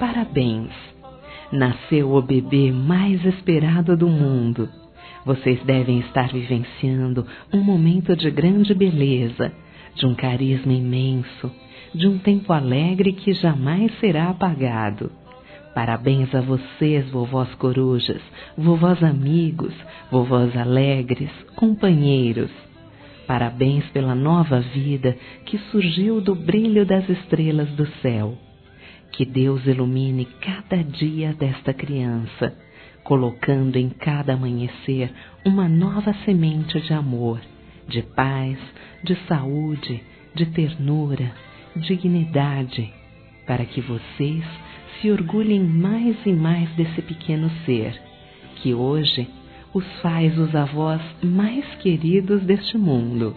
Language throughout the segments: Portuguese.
parabéns! Nasceu o bebê mais esperado do mundo. Vocês devem estar vivenciando um momento de grande beleza, de um carisma imenso, de um tempo alegre que jamais será apagado. Parabéns a vocês, vovós corujas, vovós amigos, vovós alegres, companheiros. Parabéns pela nova vida que surgiu do brilho das estrelas do céu. Que Deus ilumine cada dia desta criança, colocando em cada amanhecer uma nova semente de amor, de paz, de saúde, de ternura, dignidade, para que vocês se orgulhem mais e mais desse pequeno ser, que hoje os faz os avós mais queridos deste mundo.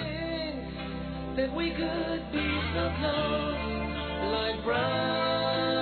That we could be so close, like brothers.